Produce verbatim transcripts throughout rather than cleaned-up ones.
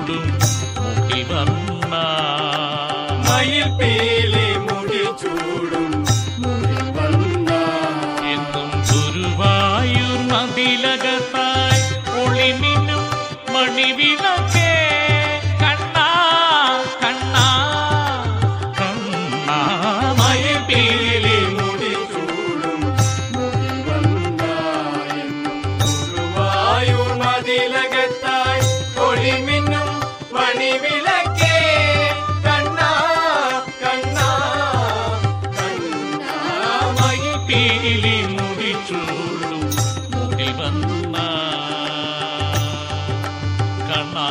ചൂടും മുകിൽ വർണ്ണ മയിൽപീലി മുടി ചൂടും മുകിൽ വർണ്ണ എന്നും ഗുരുവായൂർ മതിലകത്തായി ഒളിമിന്നും മണിവിളക്കേ കണ്ണാ കണ്ണാ കണ്ണാ മയിൽപീലി മുടി ചൂടും മുകിൽ വർണ്ണ എന്നും ഗുരുവായൂർ മതിലകത്തായി ഒളിമിന്നും മണിവിളക്കേ കണ്ണാ കണ്ണാ കണ്ണാ മയിൽപീലി മുടി ചൂടും മുകിൽ വർണ്ണ കണ്ണാ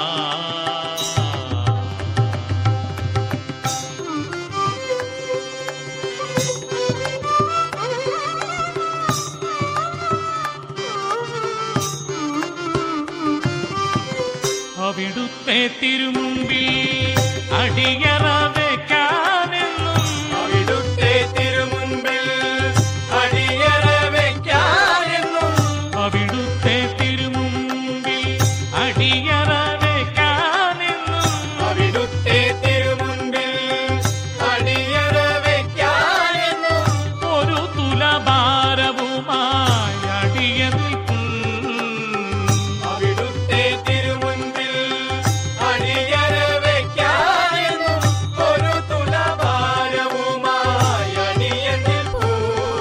അവിടുത്തെ തിരുമുമ്പിൽ അടിയറ വെക്കാനെന്നും അവിടുത്തെ തിരുമുൻപിൽ അടിയറ വെക്കാനെന്നും അവിടുത്തെ തിരുമുമ്പിൽ അടിയറ വെക്കാനെന്നും അവിടുത്തെ തിരുമുൻപിൽ അടിയറ വെക്കാനെന്നും ഒരു തുലഭാരവുമായി അടിയ നിൽക്കും അവിടുത്തെ തിരുമുൻപിൽ അടിയറ വെക്കാനെന്നും ഒരു തുലഭാരവുമായി അടിയ നിൽപ്പൂ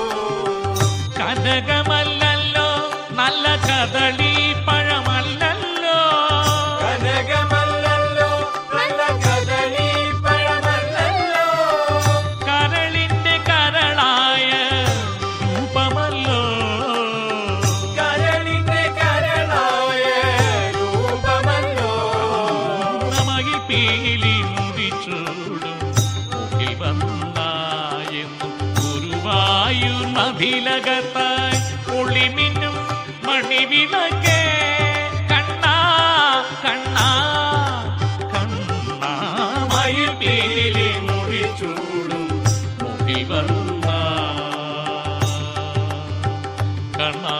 കനകമല്ലല്ലോ നല്ല കദളി പഴമല്ലല്ലോ കനകമല്ലല്ലോ നല്ല കദളി പഴമല്ലല്ലോ കരളിന്റെ കരളായ രൂപമല്ലോ കരളിന്റെ കരളായ രൂപമല്ലോ മയിൽ പീലി മുടിച്ചൂടും മുകിൽ വന്നായെന്നും ഗുരുവായൂർ മതിലകത്തായി ഒളിമിന്നും മണിവിളക്കേ കണ്ണാ കണ്ണാ കണ്ണാ മയിൽ പീലി മുടിച്ചൂടും മുകിൽ വന്ന കണ്ണാ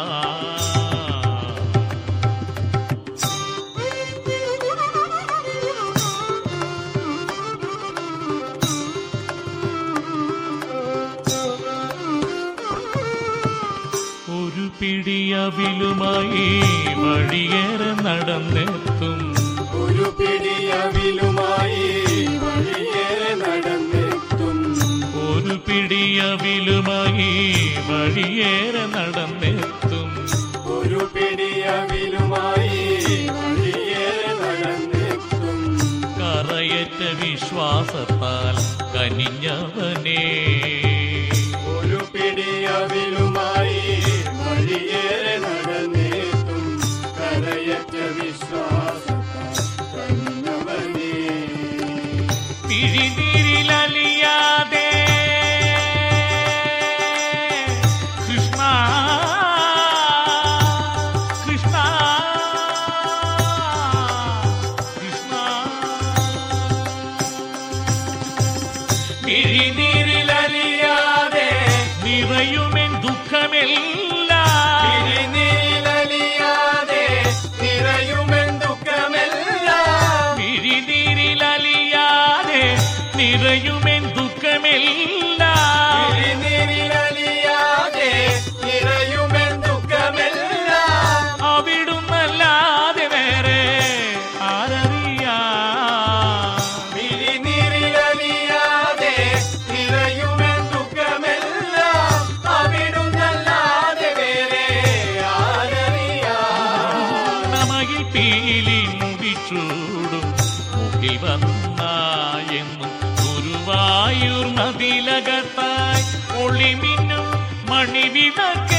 ഒരു പിടിയവിലുമായി വഴിയേറെ നടന്നെത്തും ഒരു പിടിയവിലുമായി വഴിയേറെ നടന്നെത്തും ഒരു പിടിയവിലുമായി വഴിയേറെ നടന്നെത്തും ഒരു പിടിയവിലുമായി വഴിയേറെ നടന്നെത്തും കറയറ്റ വിശ്വാസത്താൽ കനിഞ്ഞവനേ ഒരു പിടിയവിലുമായി വഴിയേറെ നടന്നെത്തും കരയറ്റ വിശ്വാസത്താൽ കനിഞ്ഞവനേ പിഴിനീരിലലിയാതെ കൃഷ്ണ കൃഷ്ണ കൃഷ്ണ പിഴിനീരിലലിയാതെ നിറയുമെൻ ദുഃഖമെല്ലാം തിരിനീലലിയാതെ നിറയുമെൻ ദുഃഖമെല്ലാം പിഴിനീരിലലിയാതെ നിറയുമെൻ ദുഃഖമെല്ലാം തിരിനീലലിയാതെ നിറയുമെൻ ദുഃഖമെല്ലാം അവിടുന്നല്ലാതെ വേറെ ആരറിയാം തിരിനീലലിയാതെ നിറയുമെൻ ദുഃഖമെല്ലാം അവിടുന്നല്ലാതെ വേറെ ആരറിയാം മയിൽ പീലി മുടിച്ചൂടും മുകിൽ വന്നായെന്നും ഗുരുവായൂർ മതിലകത്തായി ഒളിമിന്നും മണിവിളക്കേ